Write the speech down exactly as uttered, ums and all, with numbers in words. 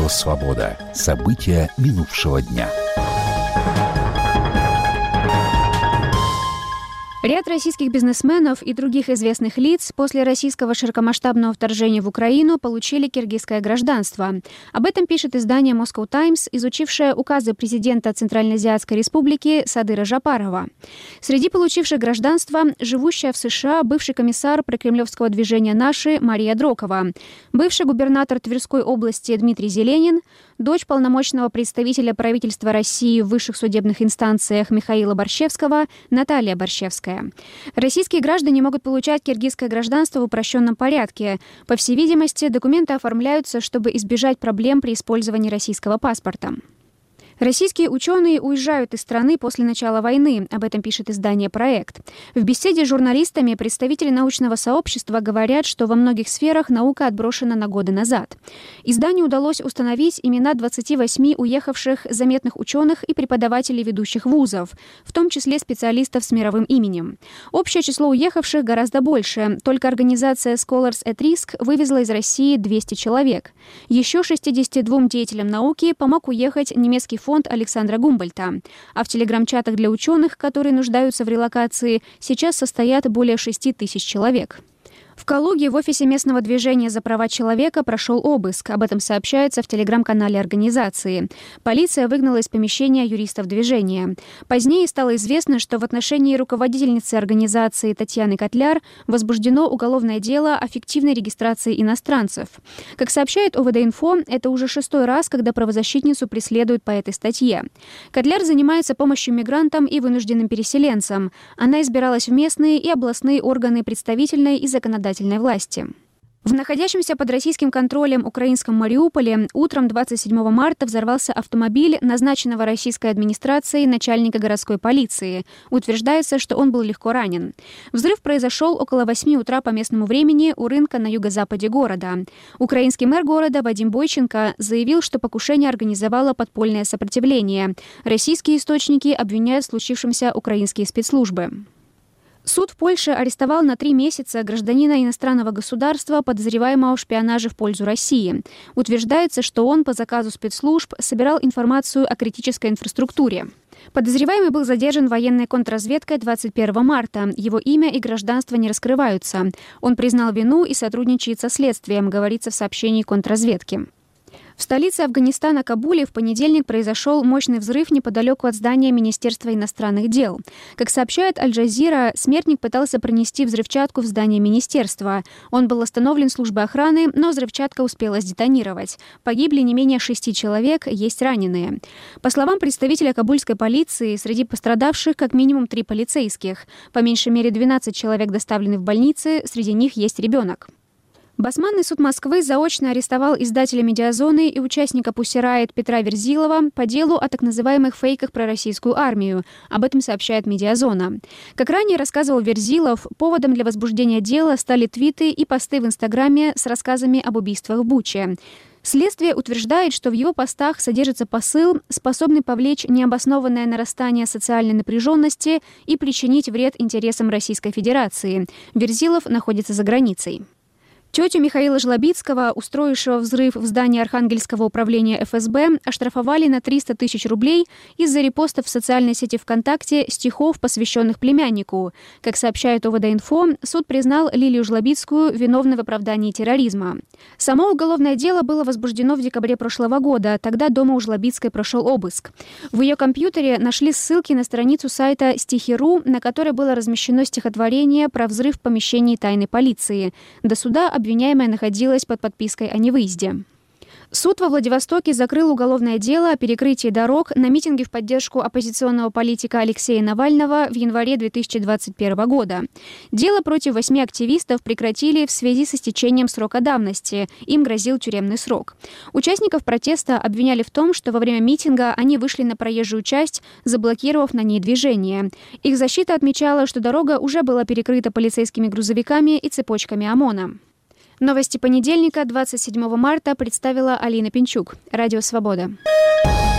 Радио «Свобода». События минувшего дня. Ряд российских бизнесменов и других известных лиц после российского широкомасштабного вторжения в Украину получили киргизское гражданство. Об этом пишет издание Moscow Times, изучившее указы президента Центральноазиатской республики Садыра Жапарова. Среди получивших гражданство живущая в США бывший комиссар прокремлевского движения «Наши» Мария Дрокова, бывший губернатор Тверской области Дмитрий Зеленин, дочь полномочного представителя правительства России в высших судебных инстанциях Михаила Борщевского Наталья Борщевская. Российские граждане могут получать киргизское гражданство в упрощенном порядке. По всей видимости, документы оформляются, чтобы избежать проблем при использовании российского паспорта. Российские ученые уезжают из страны после начала войны, об этом пишет издание «Проект». В беседе с журналистами представители научного сообщества говорят, что во многих сферах наука отброшена на годы назад. Изданию удалось установить имена двадцати восьми уехавших заметных ученых и преподавателей ведущих вузов, в том числе специалистов с мировым именем. Общее число уехавших гораздо больше. Только организация Scholars at Risk вывезла из России двести человек. Еще шестидесяти двум деятелям науки помог уехать немецкий фонд Александра Гумбольдта. А в телеграм-чатах для ученых, которые нуждаются в релокации, сейчас состоят более шести тысяч человек. В Калуге в офисе местного движения за права человека прошел обыск. Об этом сообщается в телеграм-канале организации. Полиция выгнала из помещения юристов движения. Позднее стало известно, что в отношении руководительницы организации Татьяны Котляр возбуждено уголовное дело о фиктивной регистрации иностранцев. Как сообщает ОВД-Инфо, это уже шестой раз, когда правозащитницу преследуют по этой статье. Котляр занимается помощью мигрантам и вынужденным переселенцам. Она избиралась в местные и областные органы представительной и законодательной власти. В находящемся под российским контролем украинском Мариуполе утром двадцать седьмого марта взорвался автомобиль назначенного российской администрацией начальника городской полиции. Утверждается, что он был легко ранен. Взрыв произошел около восьми утра по местному времени у рынка на юго-западе города. Украинский мэр города Вадим Бойченко заявил, что покушение организовало подпольное сопротивление. Российские источники обвиняют в случившемся украинские спецслужбы. Суд в Польше арестовал на три месяца гражданина иностранного государства, подозреваемого в шпионаже в пользу России. Утверждается, что он по заказу спецслужб собирал информацию о критической инфраструктуре. Подозреваемый был задержан военной контрразведкой двадцать первого марта. Его имя и гражданство не раскрываются. Он признал вину и сотрудничает со следствием, говорится в сообщении контрразведки. В столице Афганистана Кабуле в понедельник произошел мощный взрыв неподалеку от здания Министерства иностранных дел. Как сообщает Аль-Джазира, смертник пытался пронести взрывчатку в здание министерства. Он был остановлен службой охраны, но взрывчатка успела сдетонировать. Погибли не менее шести человек, есть раненые. По словам представителя кабульской полиции, среди пострадавших как минимум три полицейских. По меньшей мере двенадцать человек доставлены в больницы, среди них есть ребенок. Басманный суд Москвы заочно арестовал издателя «Медиазоны» и участника «Пусси Райот» Петра Верзилова по делу о так называемых фейках про российскую армию. Об этом сообщает «Медиазона». Как ранее рассказывал Верзилов, поводом для возбуждения дела стали твиты и посты в Инстаграме с рассказами об убийствах в Буче. Следствие утверждает, что в его постах содержится посыл, способный повлечь необоснованное нарастание социальной напряженности и причинить вред интересам Российской Федерации. Верзилов находится за границей. Тетю Михаила Жлобицкого, устроившего взрыв в здании Архангельского управления эф эс бэ, оштрафовали на триста тысяч рублей из-за репостов в социальной сети ВКонтакте стихов, посвященных племяннику. Как сообщает ОВД-Инфо, суд признал Лилию Жлобицкую виновной в оправдании терроризма. Само уголовное дело было возбуждено в декабре прошлого года. Тогда дома у Жлобицкой прошел обыск. В ее компьютере нашли ссылки на страницу сайта стихи точка ру, на которой было размещено стихотворение про взрыв в помещении тайной полиции. До суда обвиняемая находилась под подпиской о невыезде. Суд во Владивостоке закрыл уголовное дело о перекрытии дорог на митинге в поддержку оппозиционного политика Алексея Навального в январе две тысячи двадцать первого года. Дело против восьми активистов прекратили в связи с истечением срока давности. Им грозил тюремный срок. Участников протеста обвиняли в том, что во время митинга они вышли на проезжую часть, заблокировав на ней движение. Их защита отмечала, что дорога уже была перекрыта полицейскими грузовиками и цепочками ОМОНа. Новости понедельника, двадцать седьмого марта, представила Алина Пинчук. Радио «Свобода».